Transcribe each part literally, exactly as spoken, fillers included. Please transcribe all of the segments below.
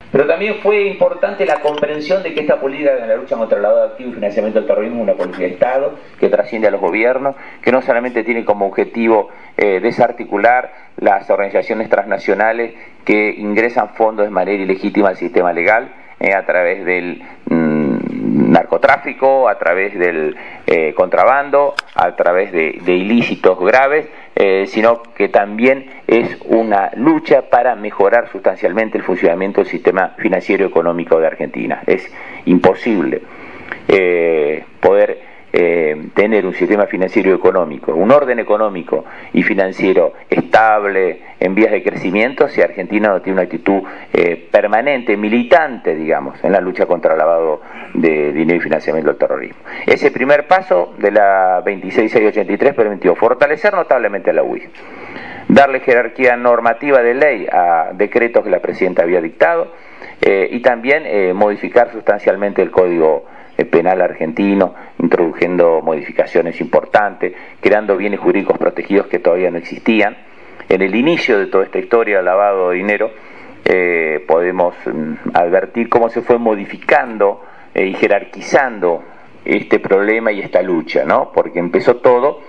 Pero también fue importante la comprensión de que esta política de la lucha contra el lavado de activos y financiamiento del terrorismo es una política de Estado que trasciende a los gobiernos, que no solamente tiene como objetivo eh, desarticular las organizaciones transnacionales que ingresan fondos de manera ilegítima al sistema legal eh, a través del mmm, narcotráfico, a través del eh, contrabando, a través de, de ilícitos graves, Eh, sino que también es una lucha para mejorar sustancialmente el funcionamiento del sistema financiero y económico de Argentina. Es imposible eh, poder eh, tener un sistema financiero y económico, un orden económico y financiero estable, en vías de crecimiento, si Argentina no tiene una actitud eh, permanente, militante, digamos, en la lucha contra el lavado de dinero y financiamiento del terrorismo. Ese primer paso de la veintiséis mil seiscientos ochenta y tres permitió fortalecer notablemente a la U I S, darle jerarquía normativa de ley a decretos que la Presidenta había dictado eh, y también eh, modificar sustancialmente el Código Penal argentino, introduciendo modificaciones importantes, creando bienes jurídicos protegidos que todavía no existían. En el inicio de toda esta historia del lavado de dinero eh, podemos mm, advertir cómo se fue modificando eh, y jerarquizando este problema y esta lucha, ¿no? Porque empezó todo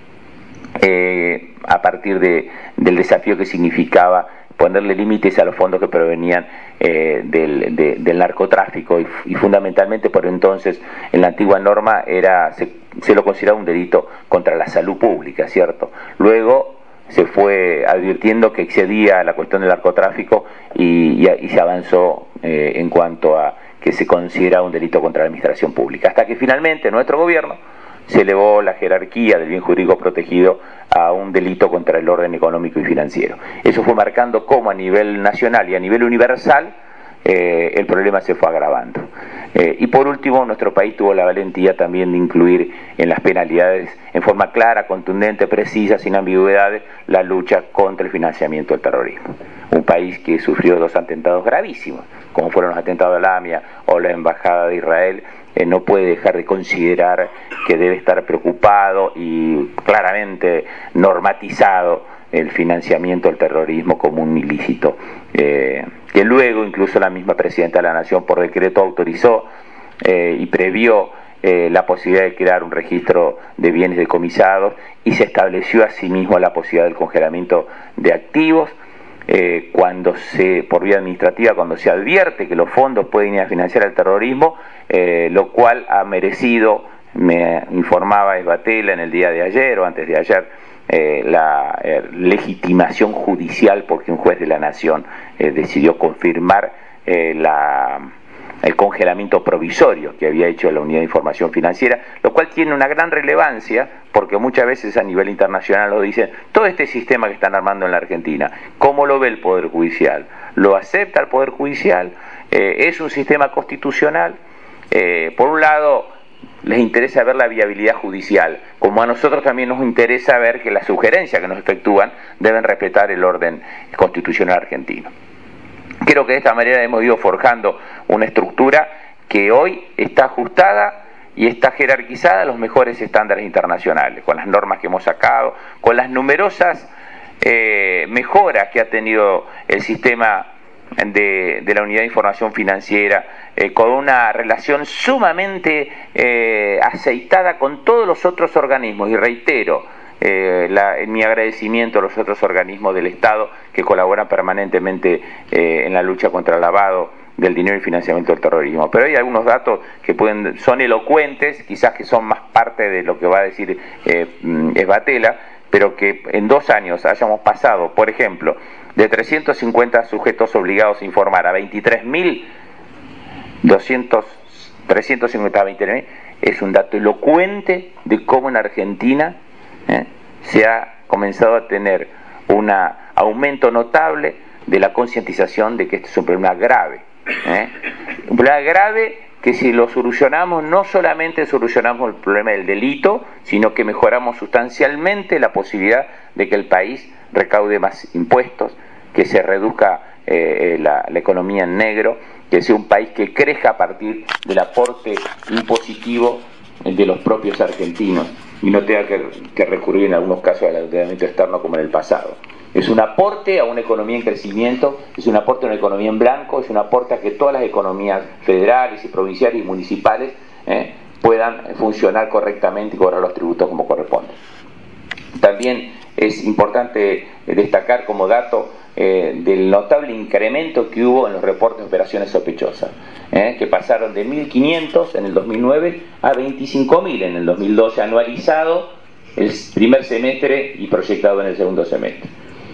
eh, a partir de, del desafío que significaba ponerle límites a los fondos que provenían eh, del, de, del narcotráfico y, y fundamentalmente por entonces en la antigua norma era se, se lo consideraba un delito contra la salud pública, ¿cierto? Luego se fue advirtiendo que excedía la cuestión del narcotráfico y, y, y se avanzó eh, en cuanto a que se considera un delito contra la administración pública, hasta que finalmente nuestro gobierno se elevó la jerarquía del bien jurídico protegido a un delito contra el orden económico y financiero. Eso fue marcando cómo a nivel nacional y a nivel universal eh, el problema se fue agravando. Eh, y por último, nuestro país tuvo la valentía también de incluir en las penalidades, en forma clara, contundente, precisa, sin ambigüedades, la lucha contra el financiamiento del terrorismo. Un país que sufrió dos atentados gravísimos, como fueron los atentados de la AMIA o la Embajada de Israel, eh, no puede dejar de considerar que debe estar preocupado y claramente normatizado el financiamiento del terrorismo como un ilícito, eh, que luego incluso la misma Presidenta de la Nación por decreto autorizó eh, y previó eh, la posibilidad de crear un registro de bienes decomisados y se estableció asimismo la posibilidad del congelamiento de activos eh, cuando se, por vía administrativa, cuando se advierte que los fondos pueden ir a financiar el terrorismo, eh, lo cual ha merecido, me informaba Esbatella en el día de ayer o antes de ayer, Eh, la eh, legitimación judicial porque un juez de la Nación eh, decidió confirmar eh, la, el congelamiento provisorio que había hecho la Unidad de Información Financiera, lo cual tiene una gran relevancia porque muchas veces a nivel internacional lo dicen, todo este sistema que están armando en la Argentina, ¿cómo lo ve el Poder Judicial? ¿Lo acepta el Poder Judicial? Eh, ¿es un sistema constitucional? Eh, por un lado, les interesa ver la viabilidad judicial, como a nosotros también nos interesa ver que las sugerencias que nos efectúan deben respetar el orden constitucional argentino. Creo que de esta manera hemos ido forjando una estructura que hoy está ajustada y está jerarquizada a los mejores estándares internacionales, con las normas que hemos sacado, con las numerosas eh, mejoras que ha tenido el sistema De, de la Unidad de Información Financiera, eh, con una relación sumamente eh, aceitada con todos los otros organismos, y reitero eh, la, mi agradecimiento a los otros organismos del Estado que colaboran permanentemente eh, en la lucha contra el lavado del dinero y financiamiento del terrorismo. Pero hay algunos datos que pueden son elocuentes, quizás que son más parte de lo que va a decir eh, Esbatella, pero que en dos años hayamos pasado, por ejemplo, de trescientos cincuenta sujetos obligados a informar a veintitrés mil doscientos, trescientos cincuenta a veintitrés mil, es un dato elocuente de cómo en Argentina eh, se ha comenzado a tener un aumento notable de la concientización de que este es un problema grave. Eh. Un problema grave que si lo solucionamos, no solamente solucionamos el problema del delito, sino que mejoramos sustancialmente la posibilidad de que el país recaude más impuestos, que se reduzca eh, la, la economía en negro, que sea un país que crezca a partir del aporte impositivo de los propios argentinos y no tenga que, que recurrir en algunos casos al endeudamiento externo como en el pasado. Es un aporte a una economía en crecimiento, es un aporte a una economía en blanco, es un aporte a que todas las economías federales y provinciales y municipales eh, puedan funcionar correctamente y cobrar los tributos como corresponde. También es importante destacar como dato eh, del notable incremento que hubo en los reportes de operaciones sospechosas, eh, que pasaron de mil quinientos en el dos mil nueve a veinticinco mil en el dos mil doce, anualizado el primer semestre y proyectado en el segundo semestre.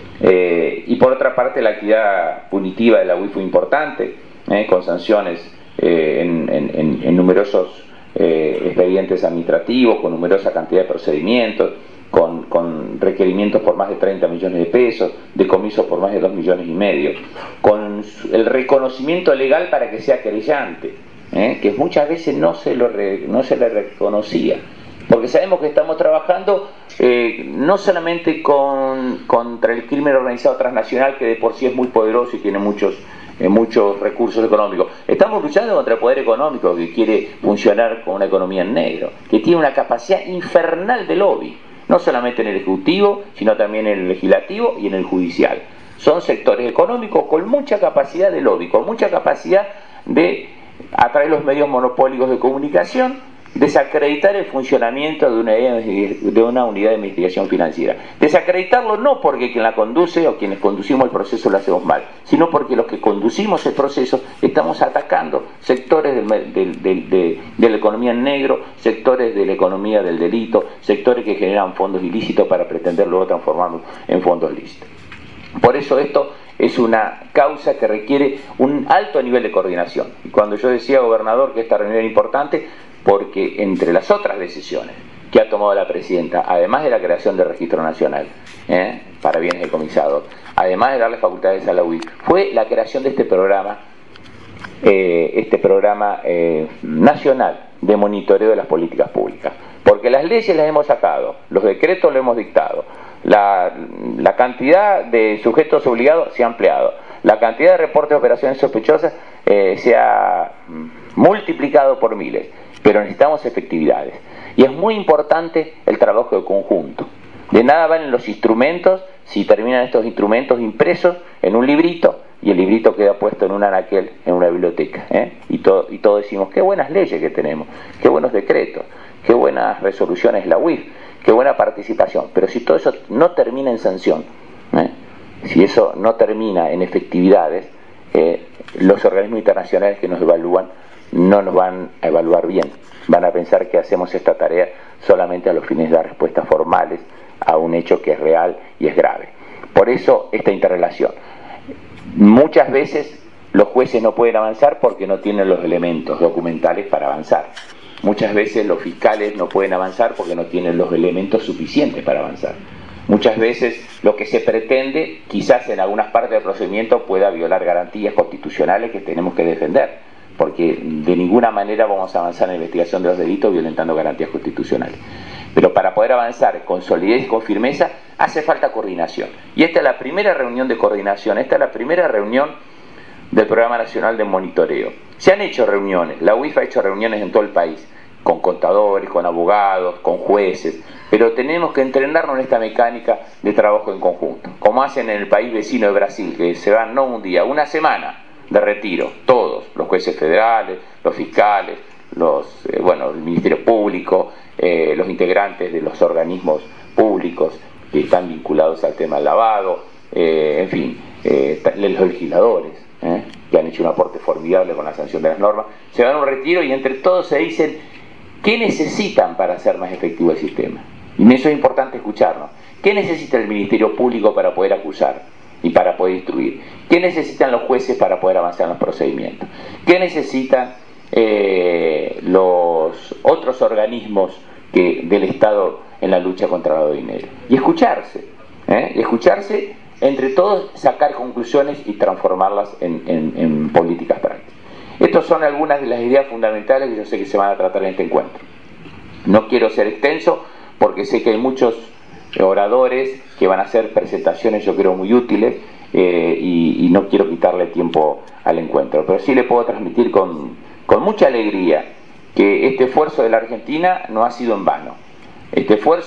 Eh, y por otra parte, la actividad punitiva de la U I F fue importante, eh, con sanciones eh, en, en, en numerosos eh, expedientes administrativos, con numerosa cantidad de procedimientos, con, con requerimientos por más de treinta millones de pesos, decomisos por más de dos millones y medio, con el reconocimiento legal para que sea querellante, eh, que muchas veces no se, lo re, no se le reconocía. Porque sabemos que estamos trabajando eh, no solamente con, contra el crimen organizado transnacional, que de por sí es muy poderoso y tiene muchos, eh, muchos recursos económicos. Estamos luchando contra el poder económico que quiere funcionar con una economía en negro, que tiene una capacidad infernal de lobby, no solamente en el Ejecutivo, sino también en el Legislativo y en el Judicial. Son sectores económicos con mucha capacidad de lobby, con mucha capacidad de atraer los medios monopólicos de comunicación, desacreditar el funcionamiento de una, de una unidad de investigación financiera. Desacreditarlo no porque quien la conduce o quienes conducimos el proceso lo hacemos mal, sino porque los que conducimos el proceso estamos atacando sectores del, del, del, de, de la economía en negro, sectores de la economía del delito, sectores que generan fondos ilícitos para pretender luego transformarlos en fondos lícitos. Por eso esto es una causa que requiere un alto nivel de coordinación. Y cuando yo decía, gobernador, que esta reunión era importante, porque entre las otras decisiones que ha tomado la presidenta, además de la creación del registro nacional ¿eh? para bienes decomisados, además de darle facultades a la U I F, fue la creación de este programa, eh, este programa eh, nacional de monitoreo de las políticas públicas. Porque las leyes las hemos sacado, los decretos los hemos dictado, la, la cantidad de sujetos obligados se ha ampliado, la cantidad de reportes de operaciones sospechosas eh, se ha multiplicado por miles. Pero necesitamos efectividades. Y es muy importante el trabajo de conjunto. De nada valen los instrumentos si terminan estos instrumentos impresos en un librito y el librito queda puesto en un anaquel, en una biblioteca. ¿eh? Y, todo, y todos decimos, qué buenas leyes que tenemos, qué buenos decretos, qué buenas resoluciones la U I F, qué buena participación. Pero si todo eso no termina en sanción, ¿eh? si eso no termina en efectividades, eh, los organismos internacionales que nos evalúan no nos van a evaluar bien, van a pensar que hacemos esta tarea solamente a los fines de dar respuestas formales a un hecho que es real y es grave. Por eso esta interrelación. Muchas veces los jueces no pueden avanzar porque no tienen los elementos documentales para avanzar. Muchas veces los fiscales no pueden avanzar porque no tienen los elementos suficientes para avanzar. Muchas veces lo que se pretende, quizás en algunas partes del procedimiento, pueda violar garantías constitucionales que tenemos que defender, porque de ninguna manera vamos a avanzar en la investigación de los delitos violentando garantías constitucionales. Pero para poder avanzar con solidez y con firmeza hace falta coordinación. Y esta es la primera reunión de coordinación, esta es la primera reunión del Programa Nacional de Monitoreo. Se han hecho reuniones, la U I F ha hecho reuniones en todo el país, con contadores, con abogados, con jueces, pero tenemos que entrenarnos en esta mecánica de trabajo en conjunto, como hacen en el país vecino de Brasil, que se van no un día, una semana de retiro, todos, los jueces federales, los fiscales, los, eh, bueno, el Ministerio Público, eh, los integrantes de los organismos públicos que están vinculados al tema del lavado, eh, en fin, eh, los legisladores, eh, que han hecho un aporte formidable con la sanción de las normas, se van a un retiro y entre todos se dicen qué necesitan para hacer más efectivo el sistema. Y eso es importante escucharnos. ¿Qué necesita el Ministerio Público para poder acusar y para poder instruir? ¿Qué necesitan los jueces para poder avanzar en los procedimientos? ¿Qué necesitan eh, los otros organismos que, del Estado en la lucha contra el lavado de dinero? Y escucharse, ¿eh? y escucharse entre todos, sacar conclusiones y transformarlas en, en, en políticas prácticas. Estas son algunas de las ideas fundamentales que yo sé que se van a tratar en este encuentro. No quiero ser extenso porque sé que hay muchos oradores que van a hacer presentaciones, yo creo, muy útiles, eh, y, y no quiero quitarle tiempo al encuentro, pero sí le puedo transmitir con, con mucha alegría que este esfuerzo de la Argentina no ha sido en vano. Este esfuerzo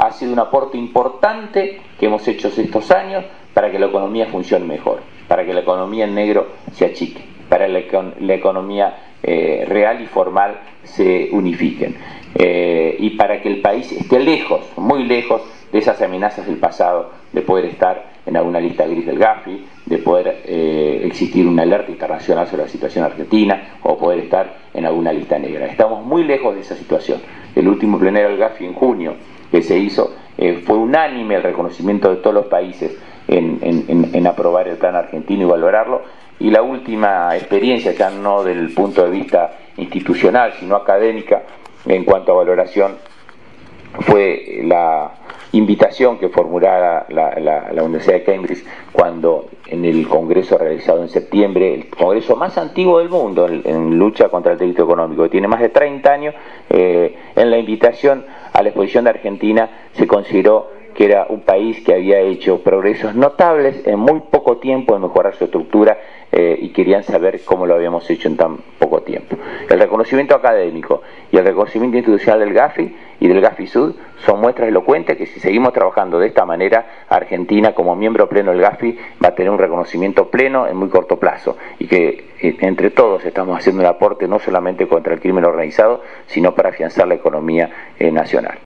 ha sido un aporte importante que hemos hecho estos años para que la economía funcione mejor, para que la economía en negro se achique, para que la, la economía eh, real y formal se unifiquen, eh, y para que el país esté lejos, muy lejos de esas amenazas del pasado, de poder estar en alguna lista gris del Gafi, de poder eh, existir una alerta internacional sobre la situación argentina, o poder estar en alguna lista negra. Estamos muy lejos de esa situación. El último plenario del Gafi en junio que se hizo, eh, fue unánime el reconocimiento de todos los países en, en, en aprobar el plan argentino y valorarlo, y la última experiencia, ya no del punto de vista institucional, sino académica, en cuanto a valoración, fue la invitación que formulara la, la, la Universidad de Cambridge cuando en el congreso realizado en septiembre, el congreso más antiguo del mundo en, en lucha contra el delito económico, que tiene más de treinta años, eh, en la invitación a la exposición de Argentina se consideró que era un país que había hecho progresos notables en muy poco tiempo en mejorar su estructura, eh, y querían saber cómo lo habíamos hecho en tan poco tiempo. El reconocimiento académico y el reconocimiento institucional del Gafi y del Gafi Sud son muestras elocuentes que si seguimos trabajando de esta manera, Argentina como miembro pleno del Gafi va a tener un reconocimiento pleno en muy corto plazo, y que eh, entre todos estamos haciendo un aporte no solamente contra el crimen organizado, sino para afianzar la economía eh, nacional.